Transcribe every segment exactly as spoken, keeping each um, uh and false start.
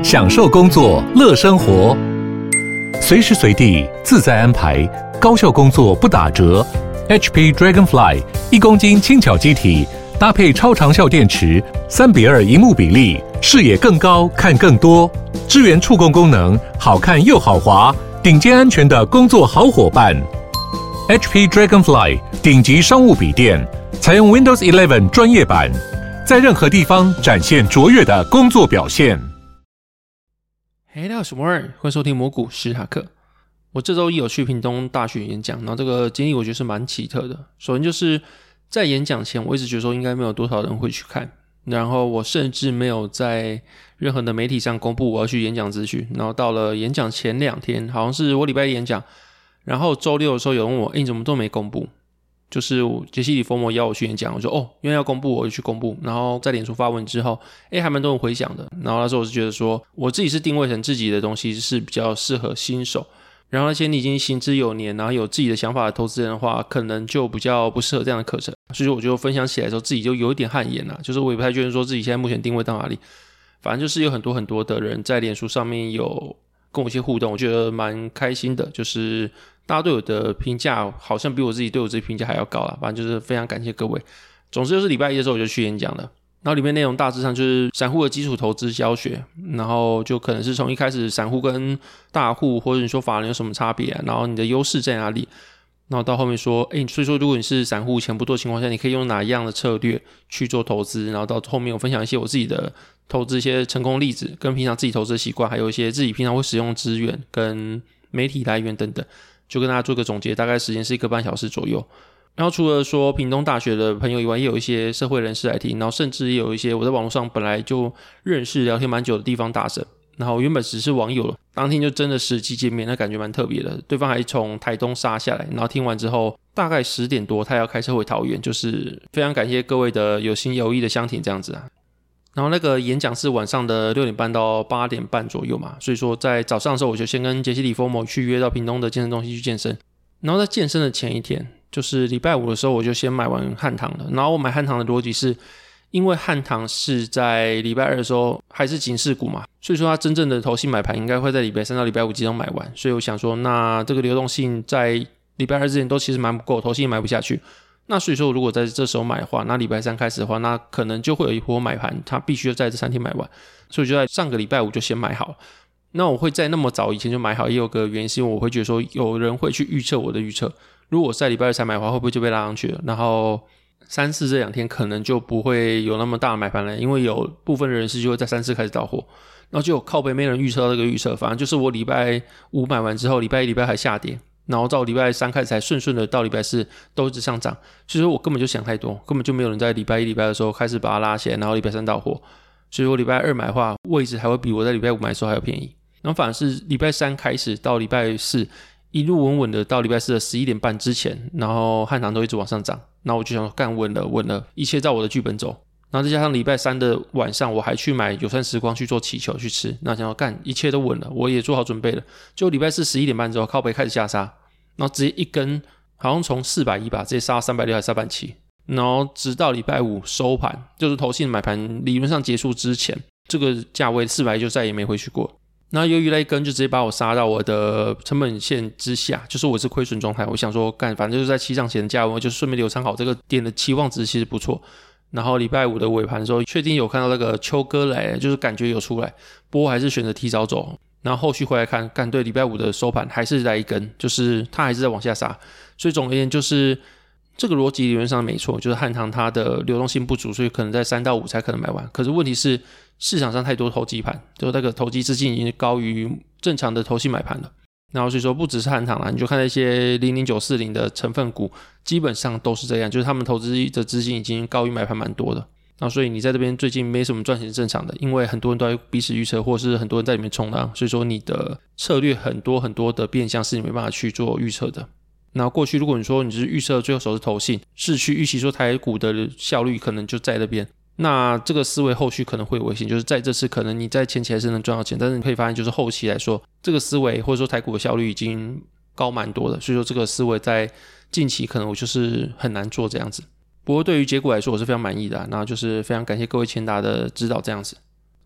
享受工作，乐生活，随时随地自在安排，高效工作不打折。H P Dragonfly 一公斤轻巧机体，搭配超长效电池，三比二萤幕比例，视野更高，看更多。支援触控功能，好看又好滑，顶尖安全的工作好伙伴。H P Dragonfly 顶级商务笔电，采用 Windows 十一专业版，在任何地方展现卓越的工作表现。 嘿，大家好，我是摩尔，欢迎收听魔股史塔克。我这周一有去屏东大学演讲，然后这个经历我觉得是蛮奇特的。首先就是在演讲前，我一直觉得说应该没有多少人会去看，然后我甚至没有在任何的媒体上公布我要去演讲资讯。然后到了演讲前两天，好像是我礼拜一演讲，然后周六的时候有人问我，诶，你怎么都没公布？就是杰西·里佛摩邀我去演讲，我说哦，因为要公布我就去公布，然后在脸书发文之后，诶，还蛮多人回响的。然后那时候我是觉得说，我自己是定位成自己的东西是比较适合新手，然后那些你已经行之有年，然后有自己的想法的投资人的话，可能就比较不适合这样的课程。所以我就分享起来的时候，自己就有一点汗颜啦，就是我也不太确定说自己现在目前定位到哪里。反正就是有很多很多的人在脸书上面有跟我一些互动，我觉得蛮开心的，就是大家对我的评价好像比我自己对我自己评价还要高啦，反正就是非常感谢各位。总之就是礼拜一的时候我就去演讲了，然后里面内容大致上就是散户的基础投资教学，然后就可能是从一开始散户跟大户或者你说法人有什么差别啊，然后你的优势在哪里，然后到后面说诶，所以说如果你是散户钱不多的情况下，你可以用哪一样的策略去做投资，然后到后面我分享一些我自己的投资一些成功例子，跟平常自己投资的习惯，还有一些自己平常会使用的资源跟媒体来源等等，就跟大家做个总结，大概时间是一个半小时左右。然后除了说屏东大学的朋友以外，也有一些社会人士来听，然后甚至也有一些我在网络上本来就认识聊天蛮久的地方大神，然后原本只是网友了，当天就真的实际见面，那感觉蛮特别的。对方还从台东杀下来，然后听完之后大概十点多他要开车回桃园，就是非常感谢各位的有心有意的相挺这样子啊。然后那个演讲是晚上的六点半到八点半左右嘛，所以说在早上的时候我就先跟杰西·里佛摩去约到屏东的健身中心去健身。然后在健身的前一天，就是礼拜五的时候，我就先买完汉唐了。然后我买汉唐的逻辑是，因为汉唐是在礼拜二的时候还是警示股嘛，所以说它真正的投信买盘应该会在礼拜三到礼拜五集中买完。所以我想说，那这个流动性在礼拜二之前都其实蛮不够，投信买不下去。那所以说，如果在这时候买的话，那礼拜三开始的话，那可能就会有一波买盘，它必须要在这三天买完。所以就在上个礼拜五就先买好。那我会在那么早以前就买好，也有个原因是因为我会觉得说有人会去预测我的预测，如果我在礼拜二才买的话，会不会就被拉上去了？然后三四这两天可能就不会有那么大的买盘了，因为有部分人士就会在三四开始到货，然后就有靠北没人预测到这个预测，反正就是我礼拜五买完之后，礼拜一礼拜还下跌，然后到礼拜三开始才顺顺的到礼拜四都一直上涨，所以说我根本就想太多，根本就没有人在礼拜一礼拜二的时候开始把它拉起来，然后礼拜三到货，所以我礼拜二买的话，位置还会比我在礼拜五买的时候还要便宜。然后反而是礼拜三开始到礼拜四一路稳稳的到礼拜四的十一点半之前，然后汉唐都一直往上涨，然后我就想说干稳了稳了，一切照我的剧本走。然后再加上礼拜三的晚上我还去买友善时光去做祈求去吃，那想说干一切都稳了，我也做好准备了。就礼拜四十一点半之后靠北开始下杀，然后直接一根好像从四百一吧直接杀到三百六还是三百七，然后直到礼拜五收盘，就是投信买盘理论上结束之前，这个价位四百就再也没回去过。那由于那一根就直接把我杀到我的成本线之下，就是我是亏损状态，我想说干反正就是在起涨前的价位，我就顺便留参考这个点的期望值其实不错。然后礼拜五的尾盘的时候确定有看到那个秋哥来了，就是感觉有出来，不过还是选择提早走。然后后续回来看干对礼拜五的收盘还是来一根，就是它还是在往下杀，所以总而言就是这个逻辑理论上没错，就是汉唐它的流动性不足，所以可能在三到五才可能买完。可是问题是市场上太多投机盘，就是那个投机资金已经高于正常的投信买盘了。然后所以说不只是汉唐啦，你就看那些零零九四零的成分股，基本上都是这样，就是他们投资的资金已经高于买盘蛮多的。然后所以你在这边最近没什么赚钱是正常的，因为很多人都在彼此预测，或是很多人在里面冲浪，所以说你的策略很多很多的变相是你没办法去做预测的。然后过去如果你说你是预测最后手是投信，是去预期说台股的效率可能就在那边，那这个思维后续可能会有危险，就是在这次可能你在前期还是能赚到钱，但是你可以发现就是后期来说这个思维或者说台股的效率已经高蛮多的，所以说这个思维在近期可能我就是很难做这样子。不过对于结果来说我是非常满意的、啊、那就是非常感谢各位前达的指导这样子。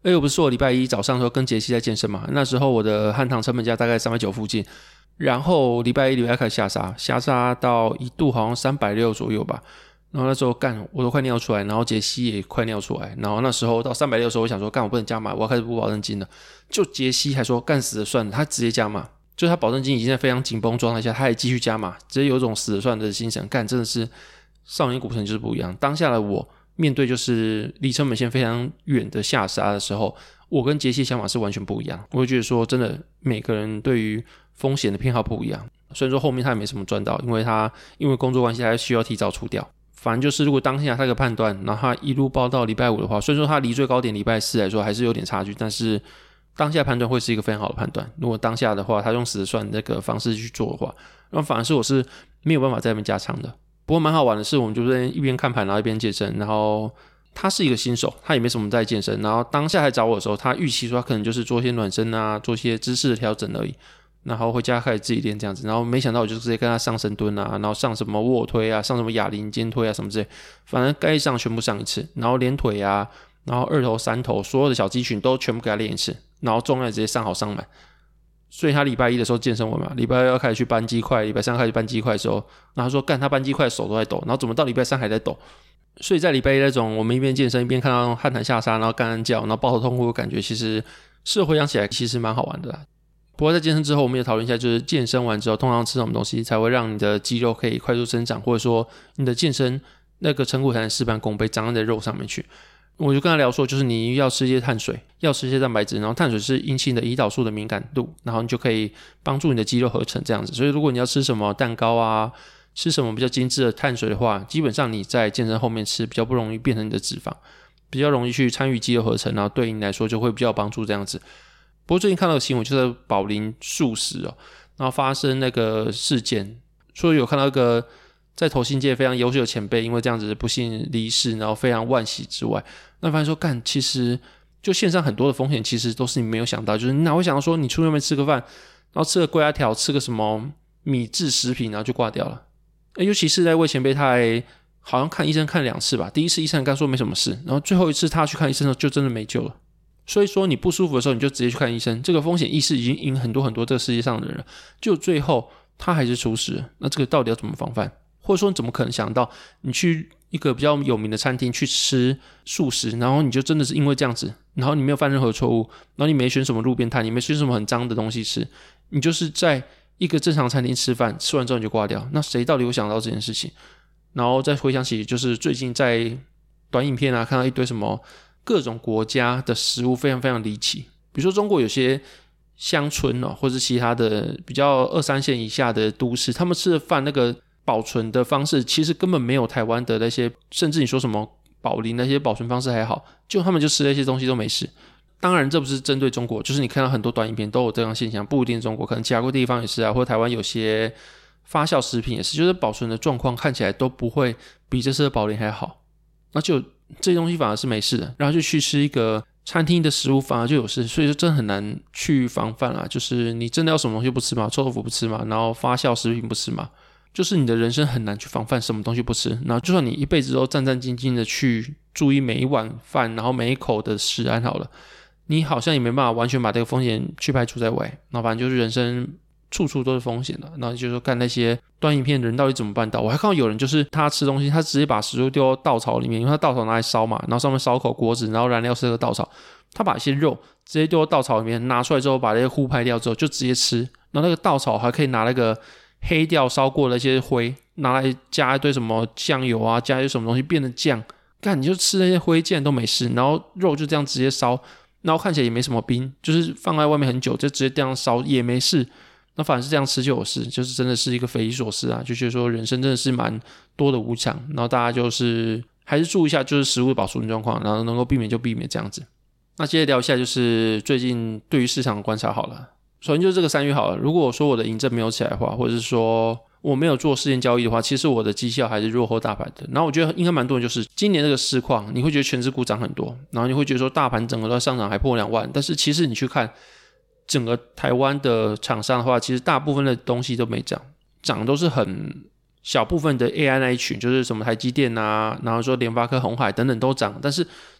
哎，我不是说我礼拜一早上的时候跟杰西在健身嘛？那时候我的汉唐成本价大概三百九附近，然后礼拜一礼拜二开始下杀，下杀到一度好像三百六左右吧。然后那时候干我都快尿出来，然后杰西也快尿出来。然后那时候到三百六的时候，我想说干我不能加码，我要开始补保证金了。就杰西还说干死了算了，他直接加码，就他保证金已经在非常紧绷状态下，他还继续加码，直接有种死了算的精神。干真的是少年股神就是不一样。当下的我。面对就是离成本线非常远的下杀的时候，我跟杰西想法是完全不一样。我会觉得说真的每个人对于风险的偏好不一样，虽然说后面他也没什么赚到，因为他因为工作关系他需要提早出掉。反正就是如果当下他的判断，然后他一路报到礼拜五的话，虽然说他离最高点礼拜四来说还是有点差距，但是当下判断会是一个非常好的判断。如果当下的话他用死算那个方式去做的话，那反而是我是没有办法在那边加仓的。不过蛮好玩的是，我们就是一边看盘然后一边健身，然后他是一个新手，他也没什么在健身，然后当下来找我的时候，他预期说他可能就是做一些暖身啊，做一些姿势的调整而已，然后回家开始自己练这样子，然后没想到我就直接跟他上深蹲啊，然后上什么卧推啊，上什么哑铃肩推啊什么之类，反正该上全部上一次，然后连腿啊，然后二头三头所有的小肌群都全部给他练一次，然后重量直接上好上满。所以他礼拜一的时候健身完嘛，礼拜二要开始去搬肌块，礼拜三开始搬肌块的时候，然后他说干他搬肌块手都在抖，然后怎么到礼拜三还在抖？所以在礼拜一那种我们一边健身一边看到汉坦下杀，然后干干叫，然后抱头痛哭的感觉，其实事后回想起来其实蛮好玩的啦。不过在健身之后，我们也讨论一下，就是健身完之后通常吃什么东西才会让你的肌肉可以快速生长，或者说你的健身那个成果才能事半功倍，长在你的肉上面去。我就跟他聊说，就是你要吃一些碳水，要吃一些蛋白质，然后碳水是阴性的胰岛素的敏感度，然后你就可以帮助你的肌肉合成这样子。所以如果你要吃什么蛋糕啊，吃什么比较精致的碳水的话，基本上你在健身后面吃比较不容易变成你的脂肪，比较容易去参与肌肉合成，然后对你来说就会比较有帮助这样子。不过最近看到的新闻就是宝林素食哦，然后发生那个事件，说有看到一个在投信界非常优秀的前辈因为这样子不幸离世，然后非常惋惜之外，那发现说干其实就线上很多的风险其实都是你没有想到，就是你哪会想到说你出去外面吃个饭，然后吃个龟鸭条，吃个什么米制食品然后就挂掉了。尤其是在位前辈他还好像看医生看两次吧，第一次医生刚说没什么事，然后最后一次他去看医生的时候就真的没救了。所以说你不舒服的时候你就直接去看医生，这个风险意识已经赢很多很多这个世界上的人了，就最后他还是出事了，那这个到底要怎么防范？或者说你怎么可能想到你去一个比较有名的餐厅去吃素食，然后你就真的是因为这样子，然后你没有犯任何错误，然后你没选什么路边摊，你没选什么很脏的东西吃，你就是在一个正常餐厅吃饭，吃完之后你就挂掉，那谁到底会想到这件事情？然后再回想起就是最近在短影片啊看到一堆什么各种国家的食物非常非常离奇，比如说中国有些乡村哦，或是其他的比较二三线以下的都市，他们吃的饭那个保存的方式其实根本没有台湾的那些，甚至你说什么宝林那些保存方式还好，就他们就吃那些东西都没事。当然这不是针对中国，就是你看到很多短影片都有这样的现象，不一定中国，可能其他地方也是啊，或者台湾有些发酵食品也是，就是保存的状况看起来都不会比这次的宝林还好，那就这些东西反而是没事的，然后就去吃一个餐厅的食物反而就有事，所以就真的很难去防范啦。就是你真的要什么东西不吃嘛，臭豆腐不吃嘛，然后发酵食品不吃嘛，就是你的人生很难去防范什么东西不吃，然后就算你一辈子都战战兢兢的去注意每一碗饭，然后每一口的食安好了，你好像也没办法完全把这个风险去排除在外，然后反正就是人生处处都是风险的。然后就是说看那些短影片的人到底怎么办到，我还看到有人就是他吃东西他直接把食物丢到稻草里面，因为他稻草拿来烧嘛，然后上面烧口锅子，然后燃料是那个稻草，他把一些肉直接丢到稻草里面，拿出来之后把那些糊拍掉之后就直接吃，然后那个稻草还可以拿那个黑掉烧过的那些灰拿来加一堆什么酱油啊，加一堆什么东西变成酱，干你就吃那些灰竟然都没事，然后肉就这样直接烧，然后看起来也没什么冰，就是放在外面很久就直接这样烧也没事，那反而是这样吃就有事，就是真的是一个匪夷所思啊，就觉得说人生真的是蛮多的无常，然后大家就是还是注意一下就是食物的保存状况，然后能够避免就避免这样子。那接着聊一下就是最近对于市场的观察好了，首先就是这个三月好了，如果我说我的营证没有起来的话，或者是说我没有做事件交易的话，其实我的绩效还是落后大盘的。然后我觉得应该蛮多人就是今年这个市况，你会觉得全指股涨很多，然后你会觉得说大盘整个都在上涨还破两万，但是其实你去看整个台湾的厂商的话，其实大部分的东西都没涨，涨都是很小部分的 A I 那一群，就是什么台积电啊，然后说联发科、鸿海等等都涨，但是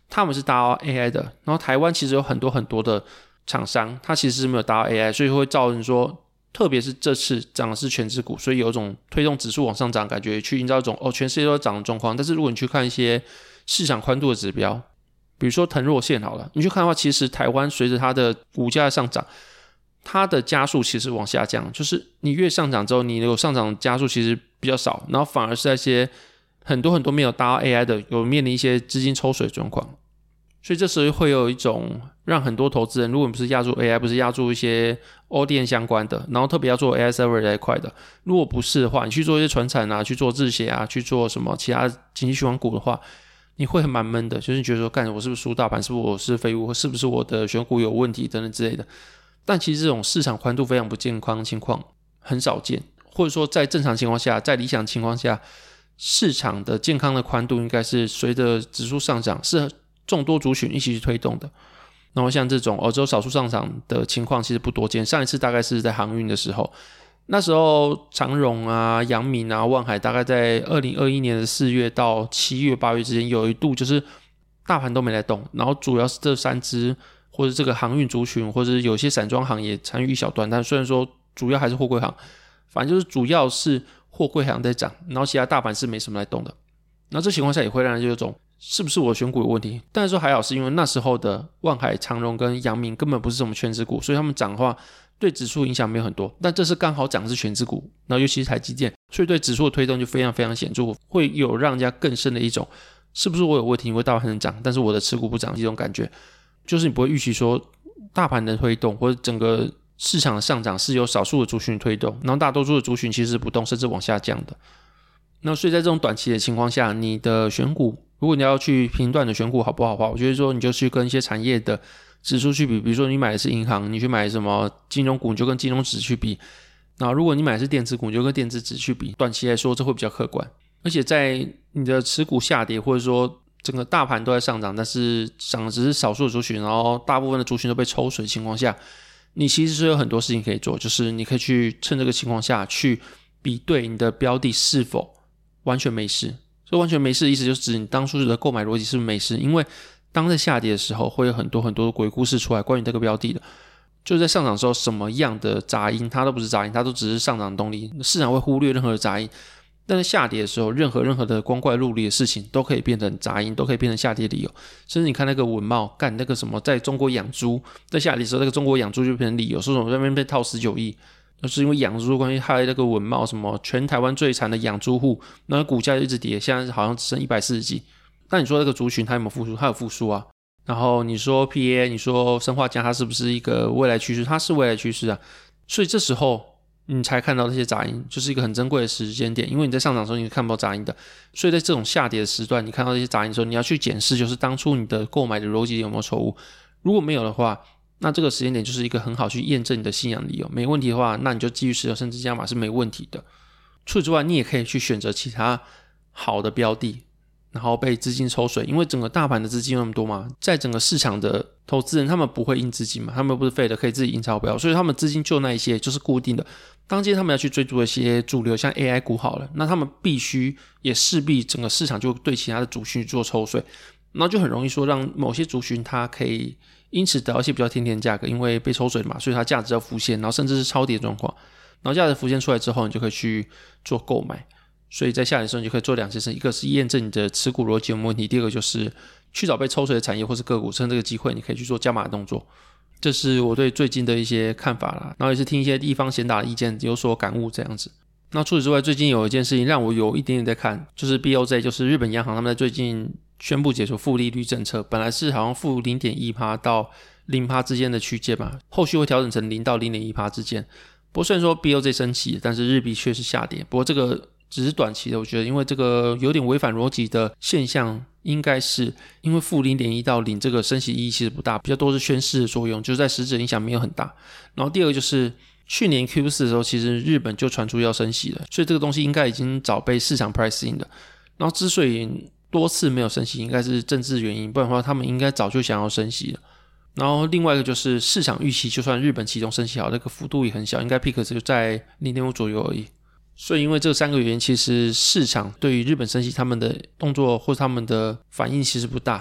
他们是搭 A I 的，然后台湾其实有很多很多的厂商，它其实是没有搭 A I， 所以会造成说，特别是这次涨的是全指股，所以有一种推动指数往上涨，感觉去营造一种哦全世界都在涨的状况。但是如果你去看一些市场宽度的指标，比如说腾弱线好了，你去看的话，其实台湾随着它的股价的上涨，它的加速其实往下降，就是你越上涨之后，你有上涨加速其实比较少，然后反而是那些很多很多没有搭 A I 的，有面临一些资金抽水的状况。所以这时候会有一种让很多投资人，如果你不是押注 A I， 不是押注一些 O D M 相关的，然后特别要做 A I server 那一块的，如果不是的话，你去做一些传产啊，去做日血啊，去做什么其他经济循环股的话，你会很蛮闷的，就是你觉得说，干我是不是输大盘，是不是我是废物，是不是我的选股有问题等等之类的。但其实这种市场宽度非常不健康的情况很少见，或者说在正常情况下，在理想情况下，市场的健康的宽度应该是随着指数上涨，是众多族群一起去推动的。然后像这种欧洲少数上涨的情况其实不多见，上一次大概是在航运的时候，那时候长荣啊、阳明啊、万海大概在二零二一年的四月到七月、八月之间有一度就是大盘都没来动，然后主要是这三支或者这个航运族群，或者有些散装行业参与一小段，但虽然说主要还是货柜行，反正就是主要是货柜行在涨，然后其他大盘是没什么来动的。然后这情况下也会让人有一种是不是我选股有问题？但是说还好是因为那时候的万海、长荣跟阳明根本不是什么全指股，所以他们涨的话对指数影响没有很多。但这是刚好涨的是全指股，然后尤其是台积电，所以对指数的推动就非常非常显著，会有让人家更深的一种是不是我有问题？因为大盘能涨，但是我的持股不涨这种感觉，就是你不会预期说大盘的推动或者整个市场的上涨是由少数的族群推动，然后大多数的族群其实是不动甚至往下降的。那所以在这种短期的情况下，你的选股，如果你要去评断的选股好不好的话，我觉得说你就去跟一些产业的指数去比，比如说你买的是银行，你去买什么金融股，你就跟金融指去比。那如果你买的是电子股，你就跟电子指去比。短期来说，这会比较客观。而且在你的持股下跌，或者说整个大盘都在上涨，但是涨的只是少数的族群，然后大部分的族群都被抽水的情况下，你其实是有很多事情可以做，就是你可以去趁这个情况下去比对你的标的是否完全没事。所以完全没事的意思就是指你当初的购买逻辑是不是没事，因为当在下跌的时候会有很多很多的鬼故事出来关于这个标的的，就是在上涨的时候什么样的杂音它都不是杂音，它都只是上涨的动力，市场会忽略任何的杂音。但在下跌的时候，任何任何的光怪陆离的事情都可以变成杂音，都可以变成下跌理由。甚至你看那个文茂干那个什么在中国养猪，在下跌的时候那个中国养猪就变成理由，说什么在那边被套十九亿，就是因为养猪的关系，还有那个文茂什么全台湾最惨的养猪户，那股价就一直跌，现在好像只剩一百四十几。但你说那个族群它有没有复苏？它有复苏啊。然后你说 P A， 你说生化家它是不是一个未来趋势？它是未来趋势啊。所以这时候你才看到这些杂音，就是一个很珍贵的时间点，因为你在上涨的时候你看不到杂音的。所以在这种下跌的时段，你看到这些杂音的时候，你要去检视，就是当初你的购买的逻辑有没有错误。如果没有的话，那这个时间点就是一个很好去验证你的信仰理由。没问题的话，那你就继续持有，甚至加码是没问题的。除此之外，你也可以去选择其他好的标的，然后被资金抽水，因为整个大盘的资金有那么多嘛，在整个市场的投资人他们不会印资金嘛，他们不是废的可以自己印钞票，所以他们资金就那一些就是固定的。当今天他们要去追逐一些主流，像 A I 股好了，那他们必须也势必整个市场就对其他的族群做抽水，然后就很容易说让某些族群它可以因此得到一些比较甜甜的价格，因为被抽水嘛，所以它价值要浮现，然后甚至是超跌状况，然后价值浮现出来之后，你就可以去做购买。所以在下跌的时候，你就可以做两件事，一个是验证你的持股逻辑有没有问题，第二个就是去找被抽水的产业或是个股，趁这个机会你可以去做加码的动作。这是我对最近的一些看法啦，然后也是听一些地方闲打的意见有所感悟这样子。那除此之外，最近有一件事情让我有一点点在看，就是 B O J， 就是日本央行他们在最近宣布解除负利率政策，本来是好像负 零点一 到 百分之零 之间的区间嘛，后续会调整成零到 零点一 之间。不过虽然说 B O J 升息，但是日币却是下跌，不过这个只是短期的，我觉得因为这个有点违反逻辑的现象，应该是因为负 零点一 到零这个升息意义其实不大，比较多是宣示的作用，就是在实质影响没有很大。然后第二个就是去年 Q 四 的时候，其实日本就传出要升息了，所以这个东西应该已经早被市场 price in 的。然后之所以多次没有升息，应该是政治原因，不然的话他们应该早就想要升息了。然后另外一个就是市场预期，就算日本其中升息好，那个幅度也很小，应该 peak 就在 零点五 左右而已。所以因为这三个原因，其实市场对于日本升息他们的动作或他们的反应其实不大。不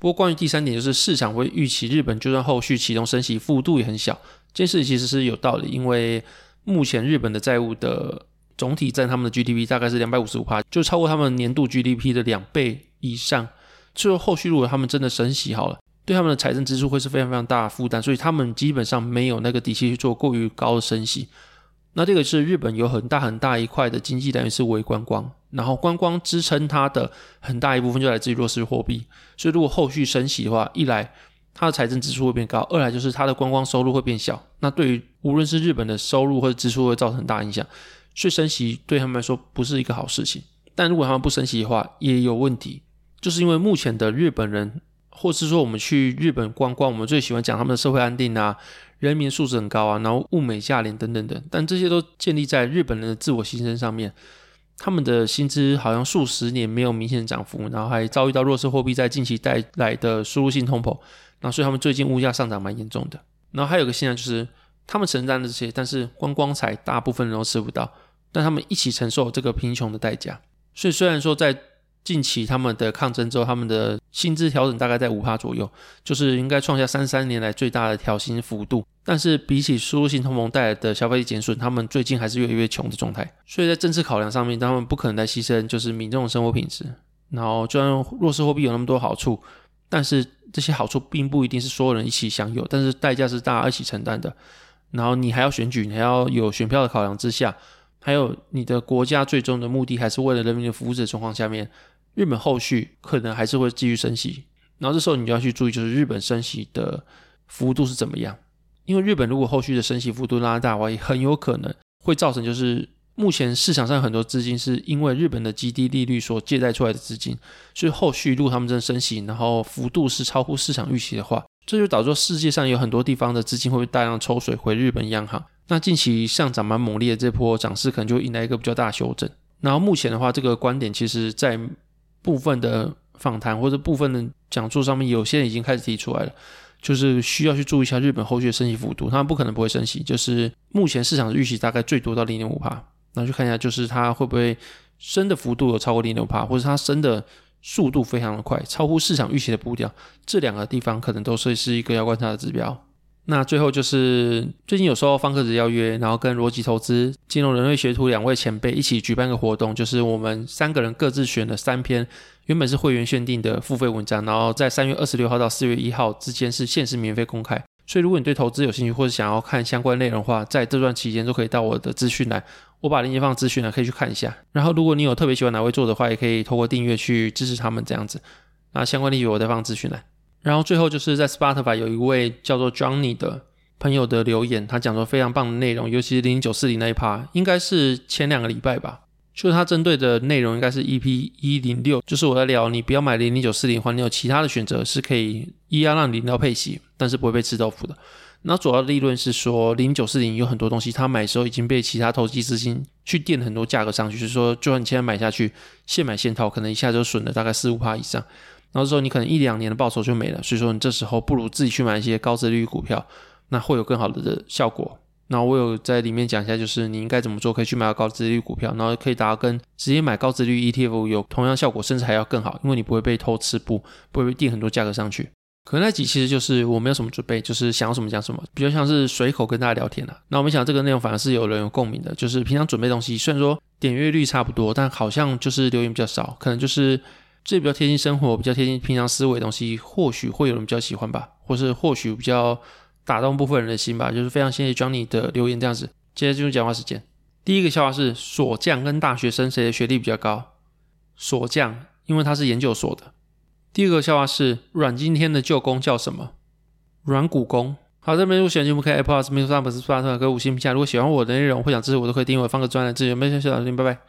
不过关于第三点，就是市场会预期日本就算后续启动升息幅度也很小，这件事其实是有道理，因为目前日本的债务的总体占他们的 G D P 大概是 百分之两百五十五， 就超过他们年度 G D P 的两倍以上，所以后续如果他们真的升息好了，对他们的财政支出会是非常非常大的负担，所以他们基本上没有那个底气去做过于高的升息。那这个是日本有很大很大一块的经济来源是为观光，然后观光支撑它的很大一部分就来自于弱势货币，所以如果后续升息的话，一来它的财政支出会变高，二来就是它的观光收入会变小，那对于无论是日本的收入或者支出会造成很大影响，所以升息对他们来说不是一个好事情。但如果他们不升息的话也有问题，就是因为目前的日本人，或是说我们去日本观光，我们最喜欢讲他们的社会安定啊，人民素质很高啊，然后物美价廉等等的，但这些都建立在日本人的自我牺牲上面。他们的薪资好像数十年没有明显的涨幅，然后还遭遇到弱势货币在近期带来的输入性通膨，然后所以他们最近物价上涨蛮严重的。然后还有一个现象就是他们承担的这些，但是观光财大部分人都吃不到，但他们一起承受这个贫穷的代价。所以虽然说在近期他们的抗争之后，他们的薪资调整大概在 百分之五 左右，就是应该创下三十三年来最大的调薪幅度，但是比起输入性通膨带来的消费力减损，他们最近还是越来越穷的状态。所以在政治考量上面，他们不可能再牺牲就是民众的生活品质，然后就算弱势货币有那么多好处，但是这些好处并不一定是所有人一起享有，但是代价是大家一起承担的。然后你还要选举，你还要有选票的考量之下，还有你的国家最终的目的还是为了人民的福祉的状况下面，日本后续可能还是会继续升息，然后这时候你就要去注意，就是日本升息的幅度是怎么样。因为日本如果后续的升息幅度拉大的话，也很有可能会造成就是目前市场上很多资金是因为日本的极低利率所借贷出来的资金，所以后续如果他们真的升息，然后幅度是超乎市场预期的话，这就导致世界上有很多地方的资金会被大量抽水回日本央行。那近期上涨蛮猛烈的这波涨势可能就引来一个比较大的修正。然后目前的话，这个观点其实在部分的访谈或者部分的讲座上面，有些人已经开始提出来了，就是需要去注意一下日本后续的升息幅度，他们不可能不会升息，就是目前市场的预期大概最多到 百分之零点五， 那去看一下就是它会不会升的幅度有超过 百分之零点五， 或者它升的速度非常的快，超乎市场预期的步调，这两个地方可能都是是一个要观察的指标。那最后就是最近有收到方克子邀约，然后跟逻辑投资、金融人类学徒两位前辈一起举办个活动，就是我们三个人各自选了三篇原本是会员限定的付费文章，然后在三月二十六号到四月一号之间是限时免费公开。所以如果你对投资有兴趣，或者想要看相关内容的话，在这段期间都可以到我的资讯栏，我把链接放资讯栏，可以去看一下。然后如果你有特别喜欢哪位作者的话，也可以透过订阅去支持他们这样子，那相关链接我再放资讯栏。然后最后就是在 Spotify 有一位叫做 Johnny 的朋友的留言，他讲说非常棒的内容，尤其是零零九四零那一 part， 应该是前两个礼拜吧，就是他针对的内容应该是 E P 一零六， 就是我在聊你不要买零零九四零，还你有其他的选择是可以一样让你领到配息，但是不会被吃豆腐的。然后主要的利润是说零零九四零有很多东西他买的时候已经被其他投机资金去垫很多价格上去，就是说就算你现在买下去现买现套，可能一下就损了大概 百分之四五 以上，然后之后你可能一两年的报酬就没了，所以说你这时候不如自己去买一些高殖利率股票，那会有更好的效果。然后我有在里面讲一下，就是你应该怎么做可以去买到高殖利率股票，然后可以达到跟直接买高殖利率 E T F 有同样效果，甚至还要更好，因为你不会被偷吃布，不会被垫很多价格上去。可能那集其实就是我没有什么准备，就是想要什么讲什么，比较像是随口跟大家聊天啦。那我没想到这个内容反而是有人有共鸣的，就是平常准备东西虽然说点阅率差不多，但好像就是留言比较少，可能就是这比较贴近生活，比较贴近平常思维的东西，或许会有人比较喜欢吧，或是或许比较打动部分人的心吧，就是非常谢谢 Johnny 的留言这样子。接着进入讲话时间。第一个笑话是锁匠跟大学生谁的学历比较高？锁匠，因为他是研究所的。第二个笑话是阮经天的舅公叫什么？阮骨公。好，这边如果喜欢节目可以 Apple Podcast、Spotify 给五星评价。如果喜欢我的内容或想支持我，都可以订阅我放个专栏支持。没事，小老师，拜拜。